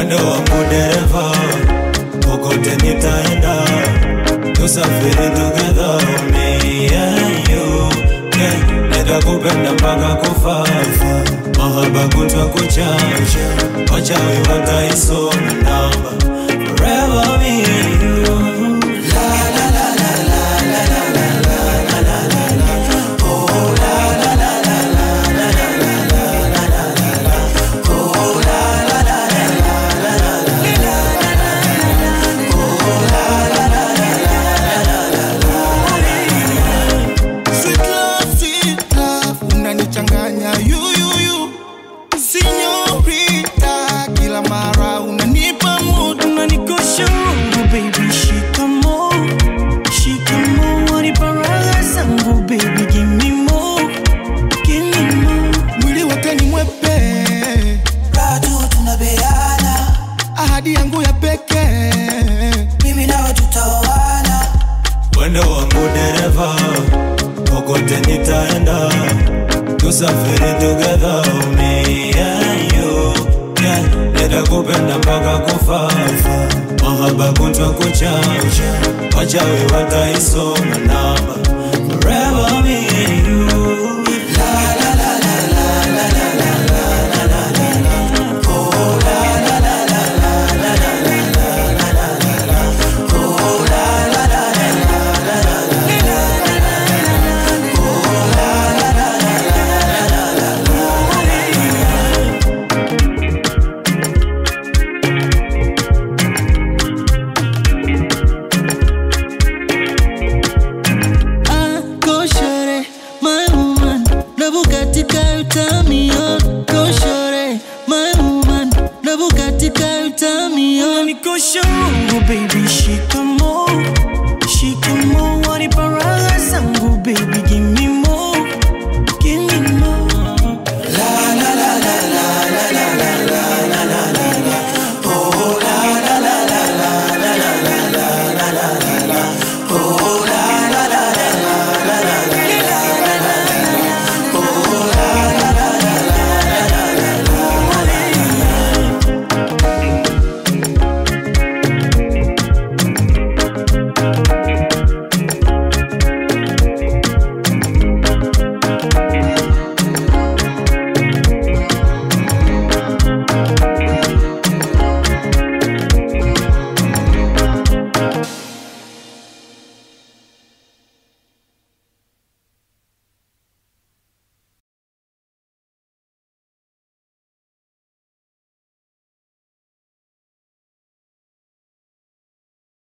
Wendo wangu dereva, kokote nitaenda, tusafiri together, me and you. Nitakupenda mpaka kufa, mahaba kutwa kuchacha, wachawi wataisoma namba, forever me and you. La la la la la la la la la la la la. Oh la la la la la la la la la la la. Oh la la la la la la la la la. Oh la la la la la la la. Sweet love, unanichanganya you. Señorita, kila mara unanipa mood, unanikosha roho, baby, shikamo, wanipa raha zangu, baby, give me more. Mwili wake ni mwepe, raha tunabeana, ahadi yangu ya pekee, mimi nawe tutaoana. Wendo wangu dereva, kokote nitaenda, tusafiri together, me and you. Nitakupenda mpaka kufa, mahaba kutwa kuchacha, wachawi wataisoma namba, forever me and you. La la la la la la la la la la la. Oh la la la la la la la la la la. Oh la la la la la la la la. Oh la la la la la la la. go shorty, my woman, na Bugatti ka utami on. Go shorty, my woman, na Bugatti ka utami on. Unanikosha roho, baby, shikamo.